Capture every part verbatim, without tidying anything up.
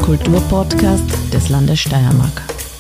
Kulturpodcast des Landes Steiermark.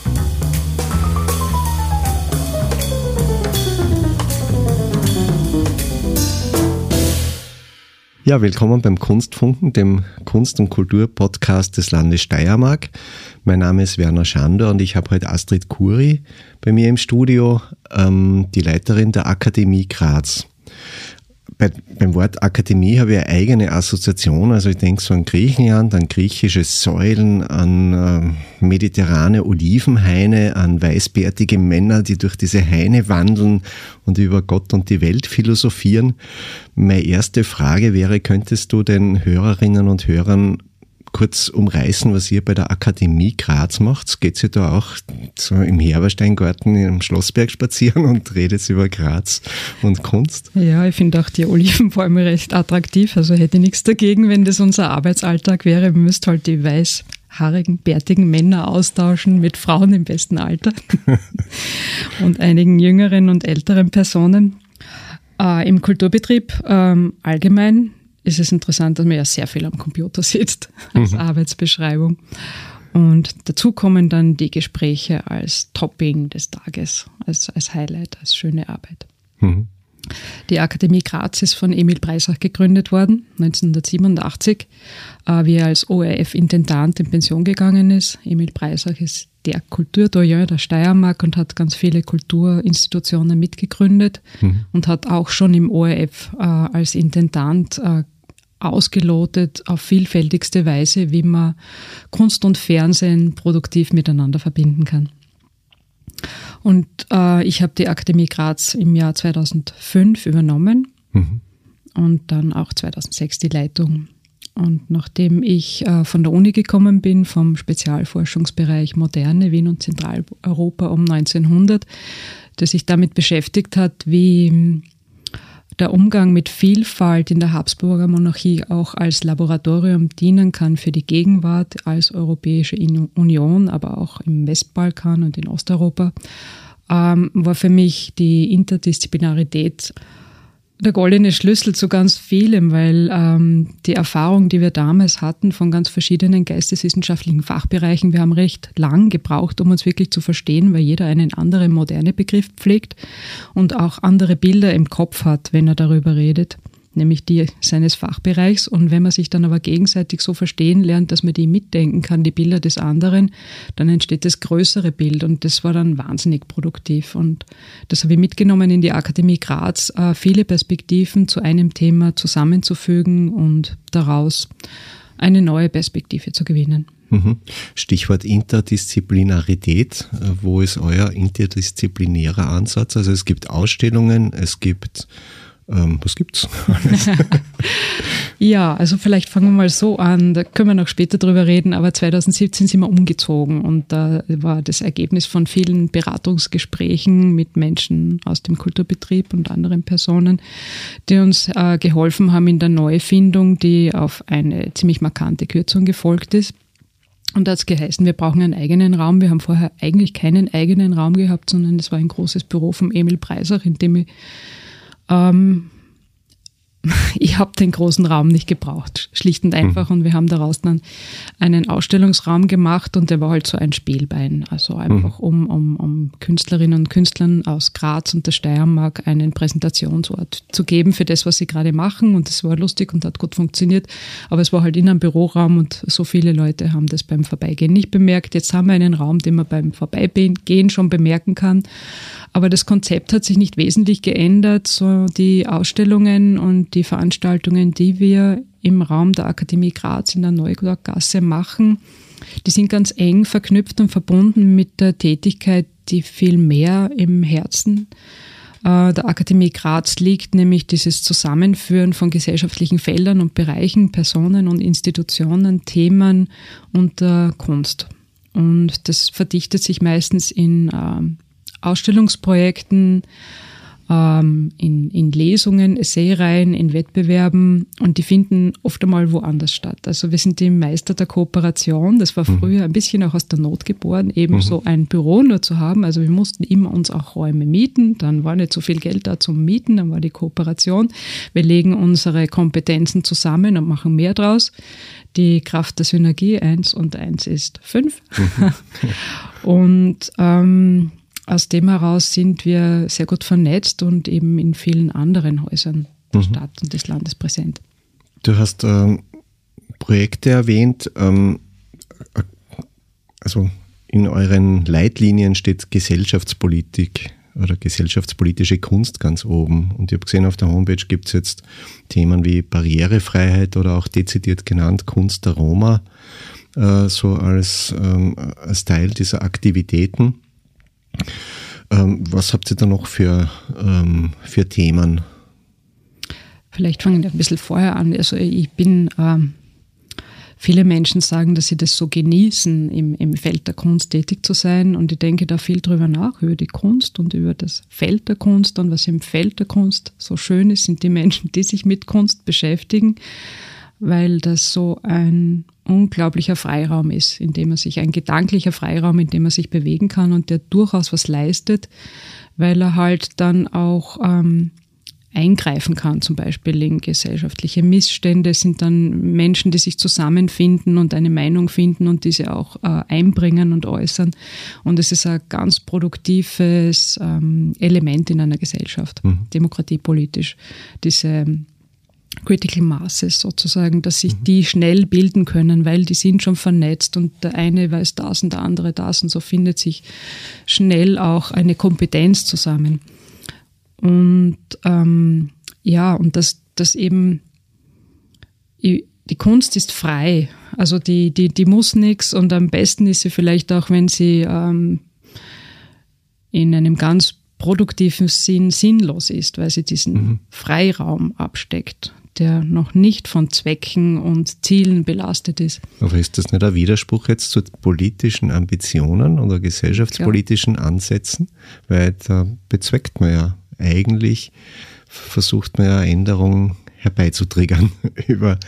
Ja, willkommen beim Kunstfunken, dem Kunst- und Kulturpodcast des Landes Steiermark. Mein Name ist Werner Schandor und ich habe heute Astrid Kuri bei mir im Studio, ähm, die Leiterin der Akademie Graz. Bei, beim Wort Akademie habe ich eine eigene Assoziation, also ich denke so an Griechenland, an griechische Säulen, an äh, mediterrane Olivenhaine, an weißbärtige Männer, die durch diese Haine wandeln und über Gott und die Welt philosophieren. Meine erste Frage wäre, könntest du den Hörerinnen und Hörern kurz umreißen, was ihr bei der Akademie Graz macht? Geht ihr da auch so im Herbersteingarten im Schlossberg spazieren und redet über Graz und Kunst? Ja, ich finde auch die Olivenbäume recht attraktiv. Also hätte ich nichts dagegen, wenn das unser Arbeitsalltag wäre. Wir müssten halt die weißhaarigen, bärtigen Männer austauschen mit Frauen im besten Alter und einigen jüngeren und älteren Personen. Äh, Im Kulturbetrieb ähm, allgemein ist es interessant, dass man ja sehr viel am Computer sitzt als mhm. Arbeitsbeschreibung. Und dazu kommen dann die Gespräche als Topping des Tages, als, als Highlight, als schöne Arbeit. Mhm. Die Akademie Graz ist von Emil Breisach gegründet worden, neunzehnhundertsiebenundachtzig, äh, wie er als O R F-Intendant in Pension gegangen ist. Emil Breisach ist der Kulturdoyen der Steiermark und hat ganz viele Kulturinstitutionen mitgegründet mhm. und hat auch schon im O R F äh, als Intendant äh, ausgelotet auf vielfältigste Weise, wie man Kunst und Fernsehen produktiv miteinander verbinden kann. Und äh, ich habe die Akademie Graz im Jahr zweitausendfünf übernommen mhm. und dann auch zweitausendsechs die Leitung. Und nachdem ich äh, von der Uni gekommen bin, vom Spezialforschungsbereich Moderne Wien und Zentraleuropa um neunzehnhundert, der sich damit beschäftigt hat, wie der Umgang mit Vielfalt in der Habsburger Monarchie auch als Laboratorium dienen kann für die Gegenwart als Europäische Union, aber auch im Westbalkan und in Osteuropa, ähm, war für mich die Interdisziplinarität der goldene Schlüssel zu ganz vielem, weil ähm, die Erfahrung, die wir damals hatten von ganz verschiedenen geisteswissenschaftlichen Fachbereichen, wir haben recht lang gebraucht, um uns wirklich zu verstehen, weil jeder einen anderen moderne Begriff pflegt und auch andere Bilder im Kopf hat, wenn er darüber redet, nämlich die seines Fachbereichs. Und wenn man sich dann aber gegenseitig so verstehen lernt, dass man die mitdenken kann, die Bilder des anderen, dann entsteht das größere Bild und das war dann wahnsinnig produktiv. Und das habe ich mitgenommen in die Akademie Graz, viele Perspektiven zu einem Thema zusammenzufügen und daraus eine neue Perspektive zu gewinnen. Stichwort Interdisziplinarität. Wo ist euer interdisziplinärer Ansatz? Also es gibt Ausstellungen, es gibt Ähm, was gibt's? Ja, also vielleicht fangen wir mal so an, da können wir noch später drüber reden, aber zweitausendsiebzehn sind wir umgezogen und da war das Ergebnis von vielen Beratungsgesprächen mit Menschen aus dem Kulturbetrieb und anderen Personen, die uns äh, geholfen haben in der Neufindung, die auf eine ziemlich markante Kürzung gefolgt ist. Und da hat es geheißen, wir brauchen einen eigenen Raum. Wir haben vorher eigentlich keinen eigenen Raum gehabt, sondern es war ein großes Büro vom Emil Breisach, in dem ich Ähm, ich habe den großen Raum nicht gebraucht, schlicht und einfach. Mhm. Und wir haben daraus dann einen Ausstellungsraum gemacht und der war halt so ein Spielbein. Also einfach, mhm. um, um, um Künstlerinnen und Künstlern aus Graz und der Steiermark einen Präsentationsort zu geben für das, was sie gerade machen. Und das war lustig und hat gut funktioniert. Aber es war halt in einem Büroraum und so viele Leute haben das beim Vorbeigehen nicht bemerkt. Jetzt haben wir einen Raum, den man beim Vorbeigehen schon bemerken kann. Aber das Konzept hat sich nicht wesentlich geändert. So die Ausstellungen und die Veranstaltungen, die wir im Raum der Akademie Graz in der Neugasse machen, die sind ganz eng verknüpft und verbunden mit der Tätigkeit, die viel mehr im Herzen äh, der Akademie Graz liegt, nämlich dieses Zusammenführen von gesellschaftlichen Feldern und Bereichen, Personen und Institutionen, Themen und äh, Kunst. Und das verdichtet sich meistens in äh, Ausstellungsprojekten, ähm, in, in Lesungen, Essayreihen, in Wettbewerben, und die finden oft einmal woanders statt. Also wir sind die Meister der Kooperation. Das war früher ein bisschen auch aus der Not geboren, eben mhm. so ein Büro nur zu haben. Also wir mussten immer uns auch Räume mieten, dann war nicht so viel Geld da zum Mieten, dann war die Kooperation. Wir legen unsere Kompetenzen zusammen und machen mehr draus. Die Kraft der Synergie, eins und eins ist fünf. Mhm. Und ähm, aus dem heraus sind wir sehr gut vernetzt und eben in vielen anderen Häusern der mhm. Stadt und des Landes präsent. Du hast ähm, Projekte erwähnt, ähm, also in euren Leitlinien steht Gesellschaftspolitik oder gesellschaftspolitische Kunst ganz oben. Und ich habe gesehen, auf der Homepage gibt es jetzt Themen wie Barrierefreiheit oder auch dezidiert genannt Kunst der Roma, äh, so als, ähm, als Teil dieser Aktivitäten. Ähm, was habt ihr da noch für, ähm, für Themen? Vielleicht fangen wir ein bisschen vorher an. Also ich bin, ähm, viele Menschen sagen, dass sie das so genießen, im, im Feld der Kunst tätig zu sein, und ich denke da viel drüber nach, über die Kunst und über das Feld der Kunst, und was im Feld der Kunst so schön ist, sind die Menschen, die sich mit Kunst beschäftigen, weil das so ein unglaublicher Freiraum ist, in dem man sich, ein gedanklicher Freiraum, in dem man sich bewegen kann und der durchaus was leistet, weil er halt dann auch ähm, eingreifen kann, zum Beispiel in gesellschaftliche Missstände. Es sind dann Menschen, die sich zusammenfinden und eine Meinung finden und diese auch äh, einbringen und äußern. Und es ist ein ganz produktives ähm, Element in einer Gesellschaft, mhm. demokratiepolitisch. Diese Critical Masses sozusagen, dass sich die schnell bilden können, weil die sind schon vernetzt und der eine weiß das und der andere das, und so findet sich schnell auch eine Kompetenz zusammen. Und ähm, ja, und das, das eben, die Kunst ist frei, also die, die, die muss nichts, und am besten ist sie vielleicht auch, wenn sie ähm, in einem ganz produktiven Sinn sinnlos ist, weil sie diesen mhm. Freiraum absteckt, der noch nicht von Zwecken und Zielen belastet ist. Aber ist das nicht ein Widerspruch jetzt zu politischen Ambitionen oder gesellschaftspolitischen ja. Ansätzen? Weil da bezweckt man ja eigentlich, versucht man ja Änderungen herbeizutriggern über,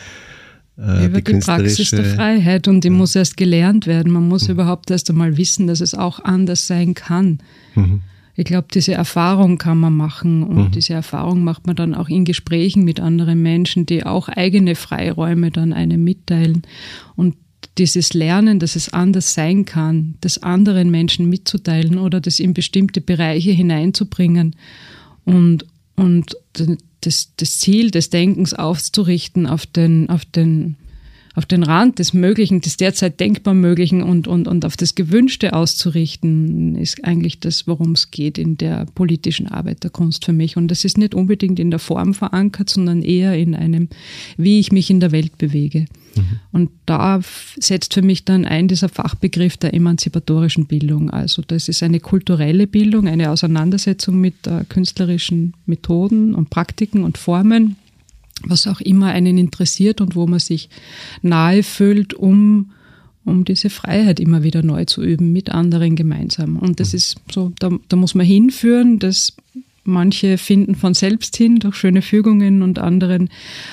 äh, über die, die Praxis der Freiheit, und die ja. muss erst gelernt werden. Man muss mhm. überhaupt erst einmal wissen, dass es auch anders sein kann. Mhm. Ich glaube, diese Erfahrung kann man machen, und mhm. diese Erfahrung macht man dann auch in Gesprächen mit anderen Menschen, die auch eigene Freiräume dann einem mitteilen. Und dieses Lernen, dass es anders sein kann, das anderen Menschen mitzuteilen oder das in bestimmte Bereiche hineinzubringen und, und das, das Ziel des Denkens auszurichten auf den, auf den auf den Rand des Möglichen, des derzeit denkbar Möglichen und, und, und auf das Gewünschte auszurichten, ist eigentlich das, worum es geht in der politischen Arbeit der Kunst für mich. Und das ist nicht unbedingt in der Form verankert, sondern eher in einem, wie ich mich in der Welt bewege. Mhm. Und da setzt für mich dann ein dieser Fachbegriff der emanzipatorischen Bildung. Also das ist eine kulturelle Bildung, eine Auseinandersetzung mit äh, künstlerischen Methoden und Praktiken und Formen, was auch immer einen interessiert und wo man sich nahe fühlt, um, um diese Freiheit immer wieder neu zu üben, mit anderen gemeinsam. Und das ist so, da, da muss man hinführen, dass manche finden von selbst hin durch schöne Fügungen, und anderen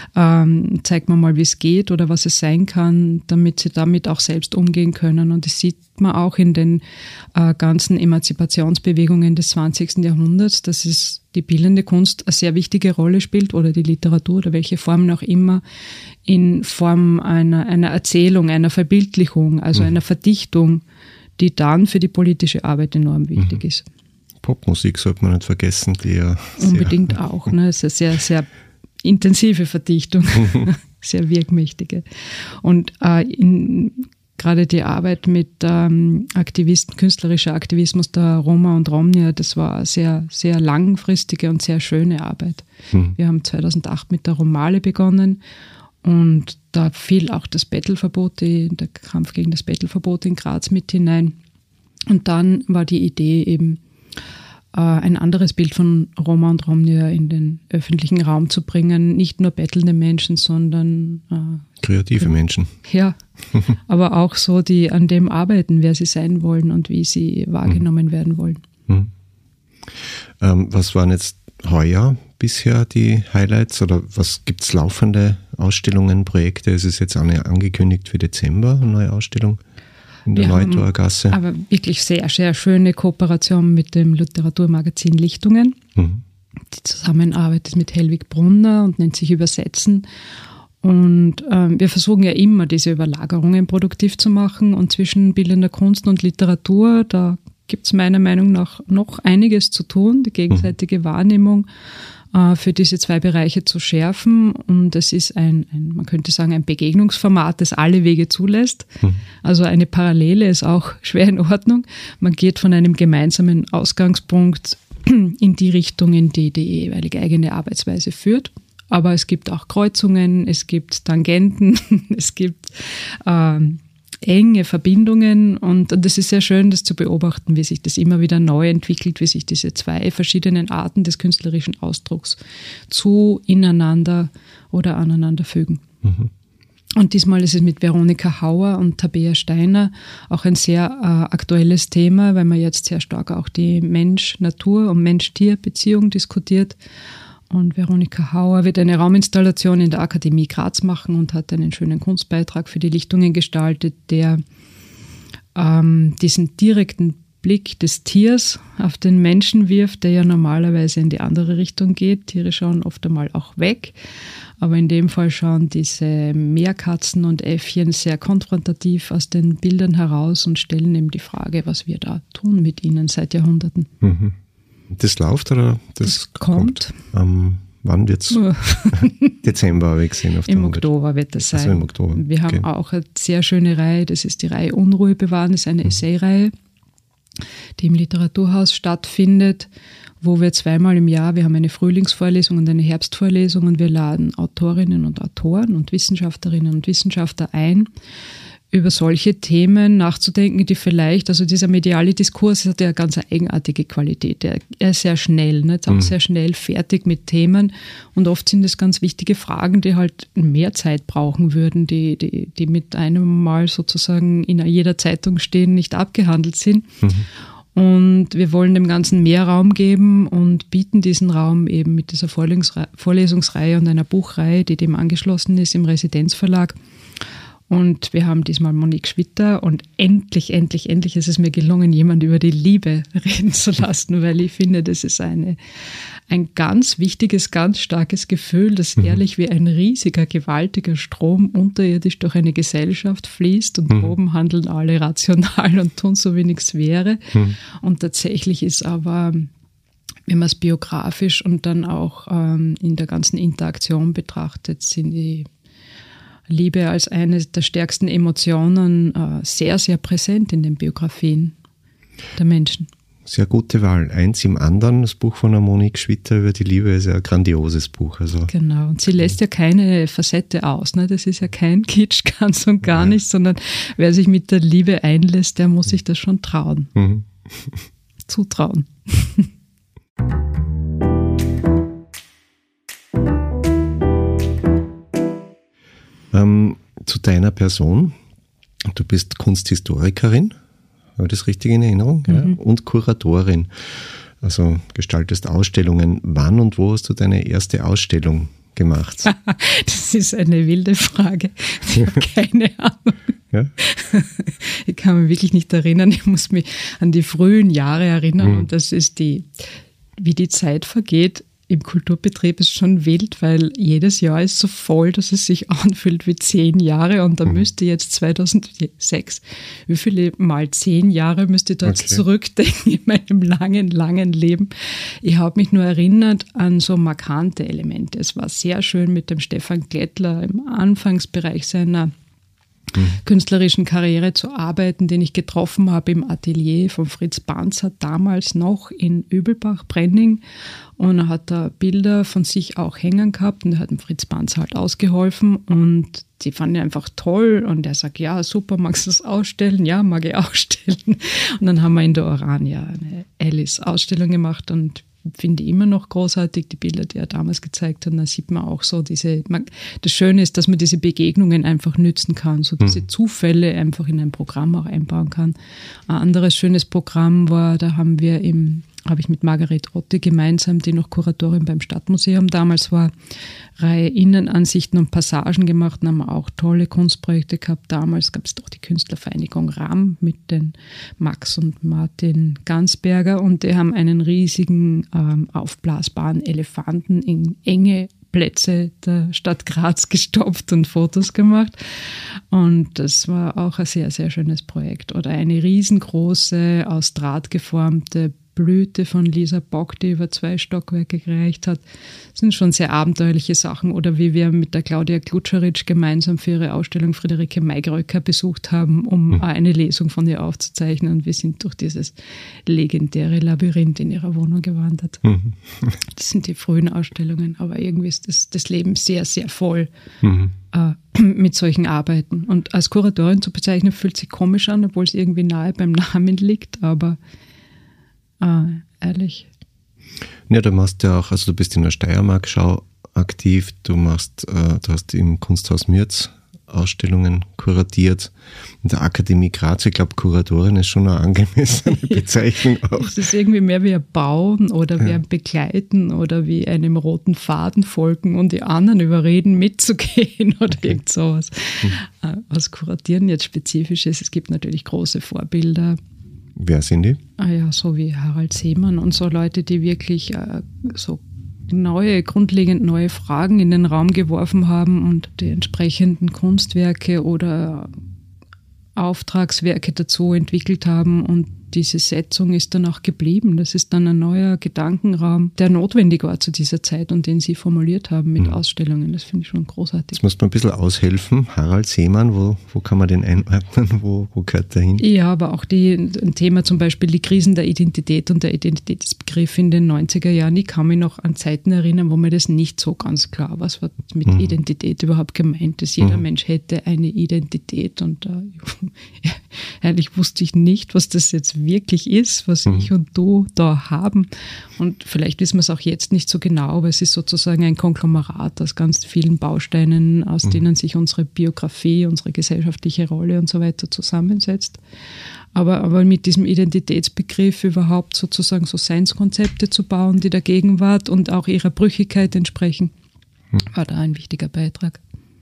ähm, zeigt man mal, wie es geht oder was es sein kann, damit sie damit auch selbst umgehen können. Und das sieht man auch in den äh, ganzen Emanzipationsbewegungen des zwanzigsten Jahrhunderts, dass es die bildende Kunst eine sehr wichtige Rolle spielt, oder die Literatur oder welche Formen auch immer, in Form einer, einer Erzählung, einer Verbildlichung, also mhm. einer Verdichtung, die dann für die politische Arbeit enorm wichtig mhm. ist. Popmusik sollte man nicht vergessen, die ja unbedingt sehr auch, ne? Es ist eine sehr, sehr intensive Verdichtung, sehr wirkmächtige. Und äh, in, gerade die Arbeit mit ähm, Aktivisten, künstlerischer Aktivismus der Roma und Romnia, das war eine sehr, sehr langfristige und sehr schöne Arbeit. Mhm. Wir haben zweitausendacht mit der Romale begonnen, und da fiel auch das Bettelverbot, die, der Kampf gegen das Bettelverbot in Graz mit hinein. Und dann war die Idee eben, ein anderes Bild von Roma und Romnia in den öffentlichen Raum zu bringen. Nicht nur bettelnde Menschen, sondern äh, kreative Menschen. Ja, aber auch so, die an dem arbeiten, wer sie sein wollen und wie sie wahrgenommen mhm. werden wollen. Mhm. Ähm, was waren jetzt heuer bisher die Highlights oder was gibt es laufende Ausstellungen, Projekte? Es ist jetzt eine angekündigt für Dezember, eine neue Ausstellung in der Neutorgasse. Aber wirklich sehr, sehr schöne Kooperation mit dem Literaturmagazin Lichtungen. Mhm. Die Zusammenarbeit ist mit Helwig Brunner und nennt sich Übersetzen. Und ähm, wir versuchen ja immer, diese Überlagerungen produktiv zu machen. Und zwischen bildender Kunst und Literatur, da gibt es meiner Meinung nach noch einiges zu tun, die gegenseitige mhm. Wahrnehmung äh, für diese zwei Bereiche zu schärfen. Und es ist ein, ein, man könnte sagen, ein Begegnungsformat, das alle Wege zulässt. Mhm. Also eine Parallele ist auch schwer in Ordnung. Man geht von einem gemeinsamen Ausgangspunkt in die Richtung, in die die jeweilige eigene Arbeitsweise führt. Aber es gibt auch Kreuzungen, es gibt Tangenten, es gibt ähm, enge Verbindungen und es ist sehr schön, das zu beobachten, wie sich das immer wieder neu entwickelt, wie sich diese zwei verschiedenen Arten des künstlerischen Ausdrucks zu ineinander oder aneinander fügen. Mhm. Und diesmal ist es mit Veronika Hauer und Tabea Steiner auch ein sehr äh, aktuelles Thema, weil man jetzt sehr stark auch die Mensch-Natur- und Mensch-Tier-Beziehung diskutiert. Und Veronika Hauer wird eine Rauminstallation in der Akademie Graz machen und hat einen schönen Kunstbeitrag für die Lichtungen gestaltet, der ähm, diesen direkten Blick des Tiers auf den Menschen wirft, der ja normalerweise in die andere Richtung geht. Tiere schauen oft einmal auch weg, aber in dem Fall schauen diese Meerkatzen und Äffchen sehr konfrontativ aus den Bildern heraus und stellen eben die Frage, was wir da tun mit ihnen seit Jahrhunderten. Mhm. Das läuft oder das, das kommt? kommt? Um, wann wird es? Dezember habe ich gesehen. Auf Im der Oktober wird das sein. Also im Oktober. Wir haben okay. auch eine sehr schöne Reihe, das ist die Reihe Unruhe bewahren, das ist eine mhm. Essay-Reihe, die im Literaturhaus stattfindet, wo wir zweimal im Jahr, wir haben eine Frühlingsvorlesung und eine Herbstvorlesung und wir laden Autorinnen und Autoren und Wissenschaftlerinnen und Wissenschaftler ein, über solche Themen nachzudenken, die vielleicht, also dieser mediale Diskurs hat ja eine ganz eigenartige Qualität. Er, er ist sehr schnell, nicht? Auch mhm. sehr schnell fertig mit Themen und oft sind es ganz wichtige Fragen, die halt mehr Zeit brauchen würden, die, die, die mit einem Mal sozusagen in jeder Zeitung stehen, nicht abgehandelt sind. Mhm. Und wir wollen dem Ganzen mehr Raum geben und bieten diesen Raum eben mit dieser Vorlesungsreihe und einer Buchreihe, die dem angeschlossen ist im Residenzverlag. Und wir haben diesmal Monique Schwitter und endlich, endlich, endlich ist es mir gelungen, jemand über die Liebe reden zu lassen, weil ich finde, das ist eine, ein ganz wichtiges, ganz starkes Gefühl, das mhm. ehrlich wie ein riesiger, gewaltiger Strom unterirdisch durch eine Gesellschaft fließt und mhm. oben handeln alle rational und tun so, wie nichts wäre. Mhm. Und tatsächlich ist aber, wenn man es biografisch und dann auch ähm, in der ganzen Interaktion betrachtet, sind die Liebe als eine der stärksten Emotionen äh, sehr, sehr präsent in den Biografien der Menschen. Sehr gute Wahl. Eins im anderen, das Buch von der Monique Schwitter über die Liebe ist ja ein grandioses Buch. Also, genau, und sie lässt ja keine Facette aus. Ne? Das ist ja kein Kitsch, ganz und gar ja. nicht, sondern wer sich mit der Liebe einlässt, der muss sich das schon trauen. Mhm. Zutrauen. Ähm, zu deiner Person. Du bist Kunsthistorikerin, habe ich das richtig in Erinnerung? Mhm. Ja, und Kuratorin. Also gestaltest Ausstellungen. Wann und wo hast du deine erste Ausstellung gemacht? Das ist eine wilde Frage. Ich habe keine Ahnung. Ja? Ich kann mich wirklich nicht erinnern. Ich muss mich an die frühen Jahre erinnern. Mhm. Und das ist die, wie die Zeit vergeht. Im Kulturbetrieb ist schon wild, weil jedes Jahr ist so voll, dass es sich anfühlt wie zehn Jahre und da mhm. müsste jetzt zweitausendsechs, wie viele mal zehn Jahre müsste ich da jetzt okay. zurückdenken in meinem langen, langen Leben. Ich habe mich nur erinnert an so markante Elemente. Es war sehr schön mit dem Stefan Glättler im Anfangsbereich seiner Mhm. künstlerischen Karriere zu arbeiten, den ich getroffen habe im Atelier von Fritz Banzer, damals noch in Übelbach-Brenning. Und er hat da Bilder von sich auch hängen gehabt und er hat dem Fritz Banzer halt ausgeholfen und die fand ich einfach toll und er sagt, ja super, magst du das ausstellen? Ja, mag ich ausstellen. Und dann haben wir in der Orania eine Alice-Ausstellung gemacht und finde ich immer noch großartig, die Bilder, die er damals gezeigt hat. Und da sieht man auch so diese, man, das Schöne ist, dass man diese Begegnungen einfach nützen kann, so diese mhm. Zufälle einfach in ein Programm auch einbauen kann. Ein anderes schönes Programm war, da haben wir im habe ich mit Margaret Otte gemeinsam, die noch Kuratorin beim Stadtmuseum damals war, Reihe Innenansichten und Passagen gemacht und haben auch tolle Kunstprojekte gehabt. Damals gab es doch die Künstlervereinigung RAM mit den Max und Martin Gansberger und die haben einen riesigen ähm, aufblasbaren Elefanten in enge Plätze der Stadt Graz gestopft und Fotos gemacht. Und das war auch ein sehr, sehr schönes Projekt. Oder eine riesengroße, aus Draht geformte Blüte von Lisa Bock, die über zwei Stockwerke gereicht hat. Das sind schon sehr abenteuerliche Sachen. Oder wie wir mit der Claudia Klutscheritsch gemeinsam für ihre Ausstellung Friederike Maigröcker besucht haben, um mhm. eine Lesung von ihr aufzuzeichnen. Und wir sind durch dieses legendäre Labyrinth in ihrer Wohnung gewandert. Mhm. Das sind die frühen Ausstellungen, aber irgendwie ist das, das Leben sehr, sehr voll mhm. äh, mit solchen Arbeiten. Und als Kuratorin zu bezeichnen, fühlt sich komisch an, obwohl es irgendwie nahe beim Namen liegt, aber Ah, ehrlich. Ja, du machst ja auch, also du bist in der Steiermark-Schau aktiv, du machst, äh, du hast im Kunsthaus Mürz Ausstellungen kuratiert, in der Akademie Graz. Ich glaube, Kuratorin ist schon eine angemessene Bezeichnung auch. Es ist irgendwie mehr wie ein Bauen oder wie ja. ein Begleiten oder wie einem roten Faden folgen und die anderen überreden, mitzugehen oder okay. irgend sowas. Mhm. Was Kuratieren jetzt spezifisch ist, es gibt natürlich große Vorbilder. Wer sind die? Ah ja, so wie Harald Seemann und so Leute, die wirklich äh, so neue, grundlegend neue Fragen in den Raum geworfen haben und die entsprechenden Kunstwerke oder Auftragswerke dazu entwickelt haben und diese Setzung ist dann auch geblieben. Das ist dann ein neuer Gedankenraum, der notwendig war zu dieser Zeit und den Sie formuliert haben mit mhm. Ausstellungen. Das finde ich schon großartig. Jetzt muss man ein bisschen aushelfen. Harald Seemann, wo, wo kann man den einordnen? Wo, wo gehört der hin? Ja, aber auch die, ein Thema zum Beispiel die Krisen der Identität und der Identitätsbegriff in den neunziger Jahren. Ich kann mich noch an Zeiten erinnern, wo mir das nicht so ganz klar war, was mit mhm. Identität überhaupt gemeint ist. Jeder mhm. Mensch hätte eine Identität und äh, ehrlich wusste ich nicht, was das jetzt wirklich ist, was mhm. ich und du da haben. Und vielleicht wissen wir es auch jetzt nicht so genau, aber es ist sozusagen ein Konglomerat aus ganz vielen Bausteinen, aus mhm. denen sich unsere Biografie, unsere gesellschaftliche Rolle und so weiter zusammensetzt. Aber, aber mit diesem Identitätsbegriff überhaupt sozusagen so Seinskonzepte zu bauen, die der Gegenwart und auch ihrer Brüchigkeit entsprechen, mhm. war da ein wichtiger Beitrag.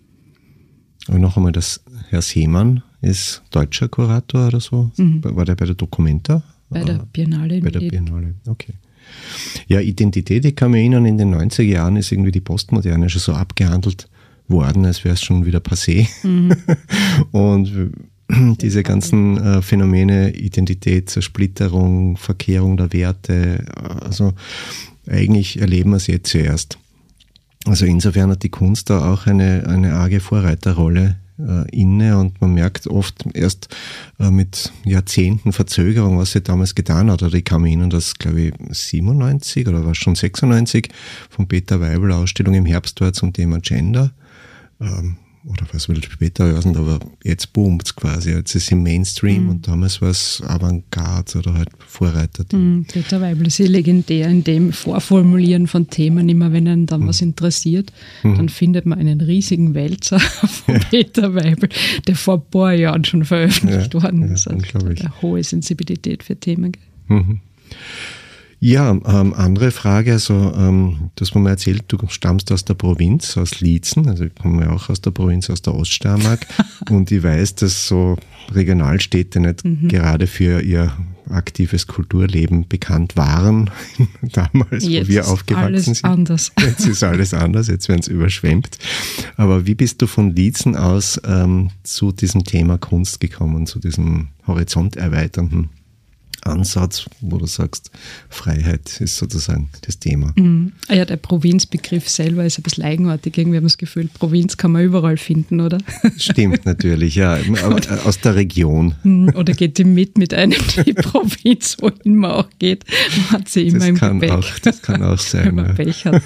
Und noch einmal, das Herr Seemann ist deutscher Kurator oder so? Mhm. War der bei der Documenta? Bei der Biennale. Bei der Biennale, okay. Ja, Identität, ich kann mich erinnern, in den neunziger Jahren ist irgendwie die Postmoderne schon so abgehandelt worden, als wäre es schon wieder passé. Mhm. Und diese ganzen äh, Phänomene, Identität, Zersplitterung, Verkehrung der Werte, also eigentlich erleben wir es jetzt zuerst. Also insofern hat die Kunst da auch eine, eine arge Vorreiterrolle äh, inne und man merkt oft erst äh, mit Jahrzehnten Verzögerung, was sie damals getan hat. Oder ich kann mich erinnern, dass, glaube ich, siebenundneunzig oder war es schon sechsundneunzig von Peter Weibel Ausstellung im Herbst war zum Thema Gender. Ähm, oder was will später hören, aber jetzt boomt es quasi. Jetzt ist es im Mainstream mhm. und damals war es Avantgarde oder halt Vorreiter. Mhm. Peter Weibel ist ja legendär in dem Vorformulieren von Themen, immer wenn einen dann mhm. was interessiert, mhm. dann findet man einen riesigen Wälzer von ja. Peter Weibel, der vor ein paar Jahren schon veröffentlicht ja, worden ist. Ja, also eine hohe Sensibilität für Themen. Mhm. Ja, ähm, andere Frage, also ähm, du hast mir mal erzählt, du stammst aus der Provinz, aus Liezen, also ich komme ja auch aus der Provinz, aus der Oststeiermark und ich weiß, dass so Regionalstädte nicht mhm. gerade für ihr aktives Kulturleben bekannt waren, damals, jetzt wo wir aufgewachsen sind. Jetzt ist alles anders. Jetzt ist alles anders, jetzt werden es überschwemmt. Aber wie bist du von Liezen aus ähm, zu diesem Thema Kunst gekommen, zu diesem horizonterweiternden Ansatz, wo du sagst, Freiheit ist sozusagen das Thema. Mhm. Ja, der Provinzbegriff selber ist ein bisschen eigenartig. Irgendwie haben wir das Gefühl, Provinz kann man überall finden, oder? Stimmt natürlich, ja. Oder, aus der Region. Oder geht die mit mit einem die Provinz, wohin man auch geht. Man hat sie immer das im kann Gepäck. Auch, das kann auch sein. Wenn man ja. Pech hat.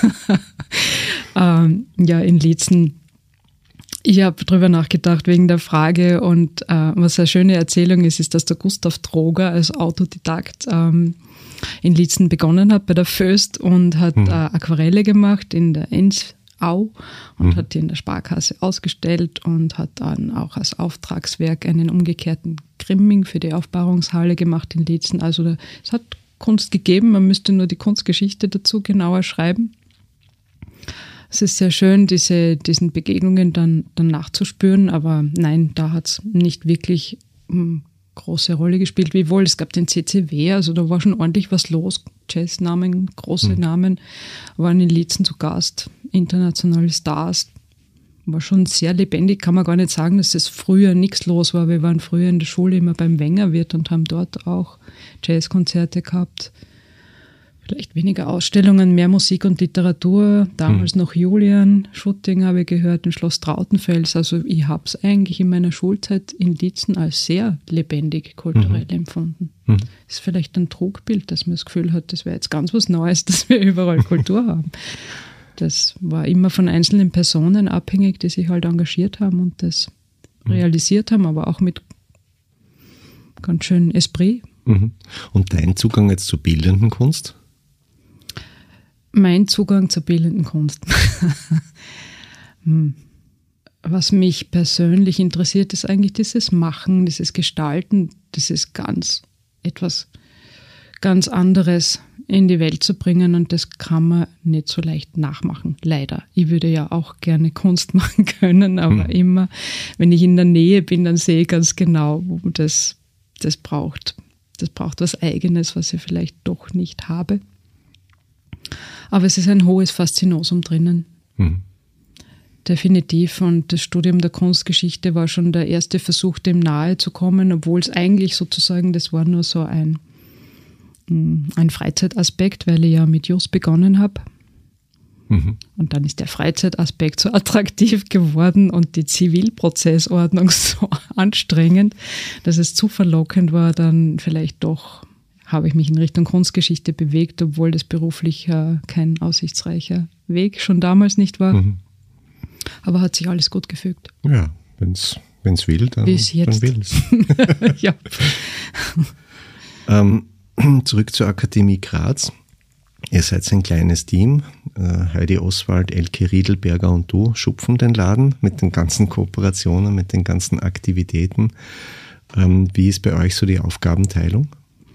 ähm, ja, in Liezen. Ich habe drüber nachgedacht wegen der Frage und äh, was eine schöne Erzählung ist, ist, dass der Gustav Droger als Autodidakt ähm, in Liezen begonnen hat bei der Föst und hat mhm. äh, Aquarelle gemacht in der Ensau und mhm. hat die in der Sparkasse ausgestellt und hat dann auch als Auftragswerk einen umgekehrten Grimming für die Aufbahrungshalle gemacht in Liezen. Also es hat Kunst gegeben, man müsste nur die Kunstgeschichte dazu genauer schreiben. Es ist sehr schön, diese, diesen Begegnungen dann, dann nachzuspüren, aber nein, da hat es nicht wirklich eine große Rolle gespielt. Wiewohl, es gab den C C W, also da war schon ordentlich was los. Jazz-Namen, große mhm. Namen, waren in Liezen zu Gast, internationale Stars. War schon sehr lebendig, kann man gar nicht sagen, dass es früher nichts los war. Wir waren früher in der Schule immer beim Wengerwirt und haben dort auch Jazzkonzerte gehabt. Vielleicht weniger Ausstellungen, mehr Musik und Literatur. Damals mhm. noch Julian Schutting habe ich gehört, im Schloss Trautenfels. Also ich habe es eigentlich in meiner Schulzeit in Liezen als sehr lebendig kulturell mhm. empfunden. Mhm. Ist vielleicht ein Trugbild, dass man das Gefühl hat, das wäre jetzt ganz was Neues, dass wir überall Kultur haben. Das war immer von einzelnen Personen abhängig, die sich halt engagiert haben und das mhm. realisiert haben, aber auch mit ganz schön Esprit. Mhm. Und dein Zugang jetzt zur bildenden Kunst? Mein Zugang zur bildenden Kunst. Was mich persönlich interessiert, ist eigentlich dieses Machen, dieses Gestalten, dieses ganz, etwas ganz anderes in die Welt zu bringen und das kann man nicht so leicht nachmachen, leider. Ich würde ja auch gerne Kunst machen können, aber mhm. immer, wenn ich in der Nähe bin, dann sehe ich ganz genau, wo das, das braucht. Das braucht was Eigenes, was ich vielleicht doch nicht habe. Aber es ist ein hohes Faszinosum drinnen. Mhm. Definitiv. Und das Studium der Kunstgeschichte war schon der erste Versuch, dem nahe zu kommen, obwohl es eigentlich sozusagen, das war nur so ein, ein Freizeitaspekt, weil ich ja mit Just begonnen habe. Mhm. Und dann ist der Freizeitaspekt so attraktiv geworden und die Zivilprozessordnung so anstrengend, dass es zu verlockend war, dann vielleicht doch habe ich mich in Richtung Kunstgeschichte bewegt, obwohl das beruflich äh, kein aussichtsreicher Weg schon damals nicht war. Mhm. Aber hat sich alles gut gefügt. Ja, wenn es will, dann, dann will es. Ja. ähm, zurück zur Akademie Graz. Ihr seid ein kleines Team. Heidi Oswald, Elke Riedelberger und du schupfen den Laden mit den ganzen Kooperationen, mit den ganzen Aktivitäten. Wie ist bei euch so die Aufgabenteilung?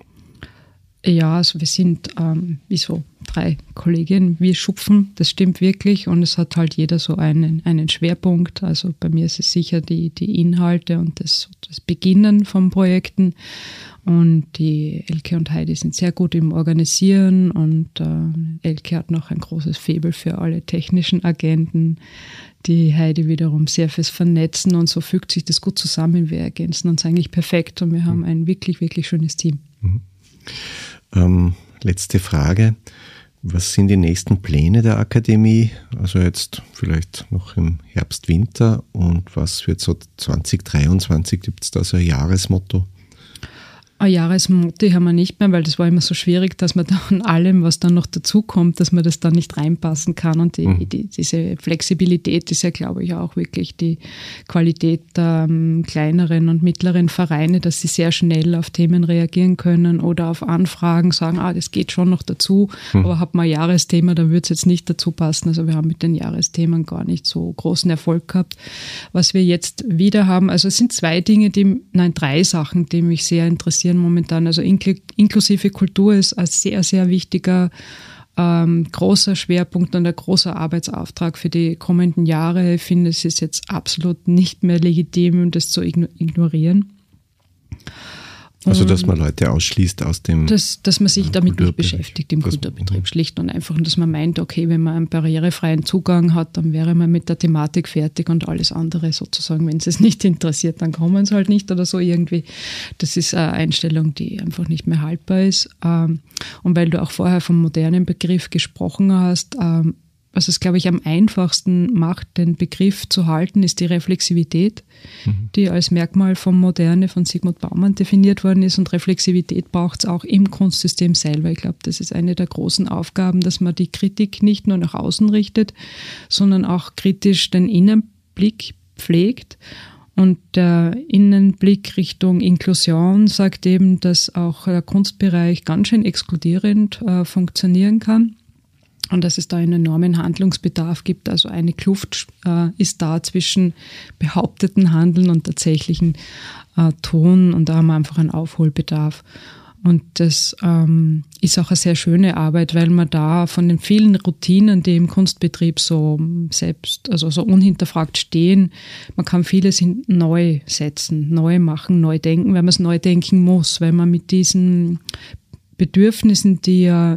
Ja, also wir sind ähm, wie so drei Kolleginnen, wir schupfen, das stimmt wirklich und es hat halt jeder so einen, einen Schwerpunkt. Also bei mir ist es sicher die, die Inhalte und das, das Beginnen von Projekten und die Elke und Heidi sind sehr gut im Organisieren und äh, Elke hat noch ein großes Faible für alle technischen Agenten, die Heidi wiederum sehr fürs Vernetzen und so fügt sich das gut zusammen. Wir ergänzen uns eigentlich perfekt und wir haben ein wirklich, wirklich schönes Team. Mhm. Ähm, letzte Frage. Was sind die nächsten Pläne der Akademie? Also jetzt vielleicht noch im Herbst, Winter und was wird so zwanzig dreiundzwanzig? Gibt es da so ein Jahresmotto? Ein Jahresmotto haben wir nicht mehr, weil das war immer so schwierig, dass man da an allem, was dann noch dazukommt, dass man das dann nicht reinpassen kann. Und die, mhm. die, diese Flexibilität ist ja, glaube ich, auch wirklich die Qualität der ähm, kleineren und mittleren Vereine, dass sie sehr schnell auf Themen reagieren können oder auf Anfragen sagen, ah, das geht schon noch dazu, mhm. aber hat man ein Jahresthema, dann würde es jetzt nicht dazu passen. Also wir haben mit den Jahresthemen gar nicht so großen Erfolg gehabt. Was wir jetzt wieder haben, also es sind zwei Dinge, die, nein, drei Sachen, die mich sehr interessieren momentan. Also inklusive Kultur ist ein sehr, sehr wichtiger, ähm, großer Schwerpunkt und ein großer Arbeitsauftrag für die kommenden Jahre. Ich finde, es ist jetzt absolut nicht mehr legitim, das zu ignorieren. Also, dass man Leute ausschließt aus dem dass, dass man sich damit nicht beschäftigt im Kulturbetrieb, schlicht und einfach. Und dass man meint, okay, wenn man einen barrierefreien Zugang hat, dann wäre man mit der Thematik fertig und alles andere sozusagen, wenn es es nicht interessiert, dann kommen sie halt nicht oder so irgendwie. Das ist eine Einstellung, die einfach nicht mehr haltbar ist. Und weil du auch vorher vom modernen Begriff gesprochen hast, was es, glaube ich, am einfachsten macht, den Begriff zu halten, ist die Reflexivität, mhm. die als Merkmal von Moderne von Zygmunt Bauman definiert worden ist. Und Reflexivität braucht es auch im Kunstsystem selber. Ich glaube, das ist eine der großen Aufgaben, dass man die Kritik nicht nur nach außen richtet, sondern auch kritisch den Innenblick pflegt. Und der Innenblick Richtung Inklusion sagt eben, dass auch der Kunstbereich ganz schön exkludierend äh, funktionieren kann. Und dass es da einen enormen Handlungsbedarf gibt. Also eine Kluft äh, ist da zwischen behaupteten Handeln und tatsächlichen äh, Tun. Und da haben wir einfach einen Aufholbedarf. Und das ähm, ist auch eine sehr schöne Arbeit, weil man da von den vielen Routinen, die im Kunstbetrieb so selbst, also so unhinterfragt stehen, man kann vieles neu setzen, neu machen, neu denken, weil man es neu denken muss, weil man mit diesen Bedürfnissen, die ja,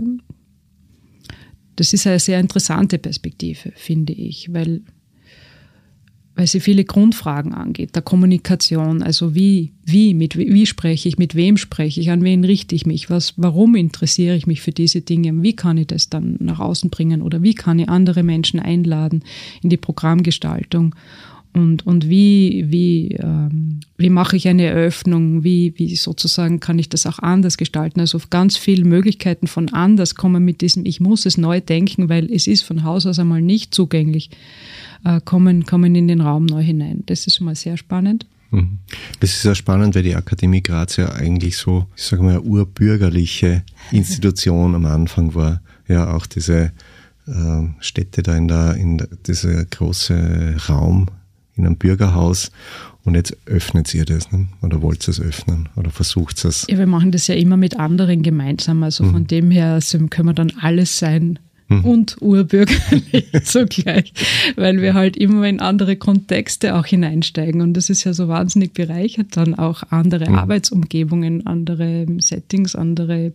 das ist eine sehr interessante Perspektive, finde ich, weil weil sie viele Grundfragen angeht, der Kommunikation, also wie, wie, mit wie spreche ich, mit wem spreche ich, an wen richte ich mich, was, warum interessiere ich mich für diese Dinge, wie kann ich das dann nach außen bringen oder wie kann ich andere Menschen einladen in die Programmgestaltung und, und wie, wie, ähm, wie mache ich eine Eröffnung, wie, wie sozusagen kann ich das auch anders gestalten, also ganz viele Möglichkeiten von anders kommen mit diesem, ich muss es neu denken, weil es ist von Haus aus einmal nicht zugänglich. Kommen, kommen in den Raum neu hinein. Das ist schon mal sehr spannend. Das ist ja spannend, weil die Akademie Graz ja eigentlich so, ich sage mal, eine urbürgerliche Institution am Anfang war. Ja, auch diese äh, Städte da in der, in der, dieser große Raum in einem Bürgerhaus. Und jetzt öffnet ihr das, ne? Oder wollt ihr es öffnen? Oder versucht es? Ja, wir machen das ja immer mit anderen gemeinsam. Also mhm. von dem her also können wir dann alles sein, und urbürgerlich zugleich, weil wir halt immer in andere Kontexte auch hineinsteigen und das ist ja so wahnsinnig bereichert, dann auch andere mhm. Arbeitsumgebungen, andere Settings, andere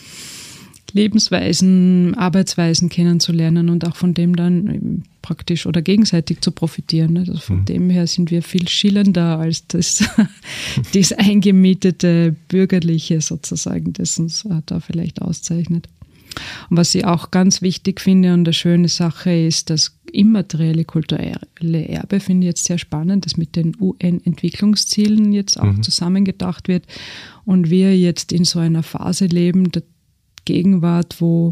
Lebensweisen, Arbeitsweisen kennenzulernen und auch von dem dann praktisch oder gegenseitig zu profitieren. Also von mhm. dem her sind wir viel schillernder als das, das eingemietete Bürgerliche sozusagen, das uns da vielleicht auszeichnet. Und was ich auch ganz wichtig finde und eine schöne Sache ist, das immaterielle kulturelle Erbe finde ich jetzt sehr spannend, das mit den U N-Entwicklungszielen jetzt auch mhm. zusammengedacht wird und wir jetzt in so einer Phase leben, der Gegenwart, wo,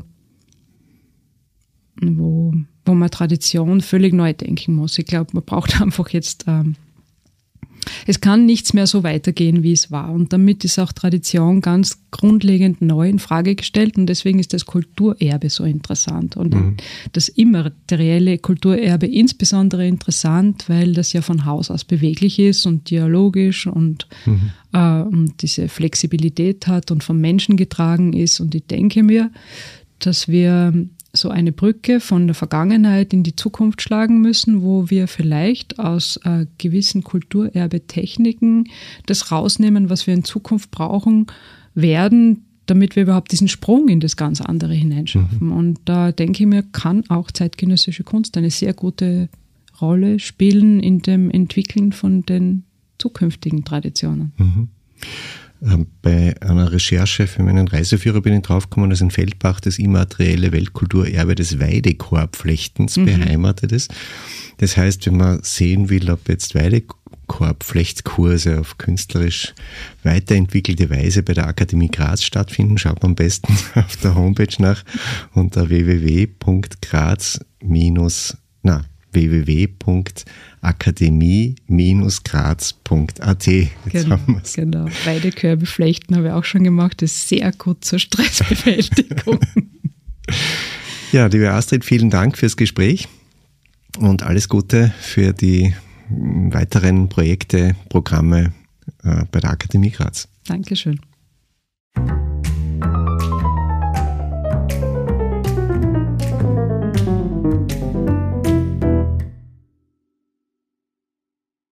wo, wo man Tradition völlig neu denken muss. Ich glaube, man braucht einfach jetzt ähm, es kann nichts mehr so weitergehen, wie es war. Und damit ist auch Tradition ganz grundlegend neu in Frage gestellt. Und deswegen ist das Kulturerbe so interessant. Und mhm. das immaterielle Kulturerbe insbesondere interessant, weil das ja von Haus aus beweglich ist und dialogisch und, mhm. äh, und diese Flexibilität hat und vom Menschen getragen ist. Und ich denke mir, dass wir so eine Brücke von der Vergangenheit in die Zukunft schlagen müssen, wo wir vielleicht aus äh, gewissen Kulturerbetechniken das rausnehmen, was wir in Zukunft brauchen werden, damit wir überhaupt diesen Sprung in das ganz andere hineinschaffen. Mhm. Und da denke ich mir, kann auch zeitgenössische Kunst eine sehr gute Rolle spielen in dem Entwickeln von den zukünftigen Traditionen. Mhm. Bei einer Recherche für meinen Reiseführer bin ich draufgekommen, dass in Feldbach das immaterielle Weltkulturerbe des Weidekorbflechtens mhm. beheimatet ist. Das heißt, wenn man sehen will, ob jetzt Weidekorbflechtkurse auf künstlerisch weiterentwickelte Weise bei der Akademie Graz stattfinden, schaut man am besten auf der Homepage nach unter w w w punkt graz minus na w w w punkt akademie Bindestrich graz punkt a t. Genau, genau. Weidekörbe flechten habe ich auch schon gemacht. Das ist sehr gut zur Stressbewältigung. Ja, liebe Astrid, vielen Dank fürs Gespräch und alles Gute für die weiteren Projekte, Programme bei der Akademie Graz. Dankeschön.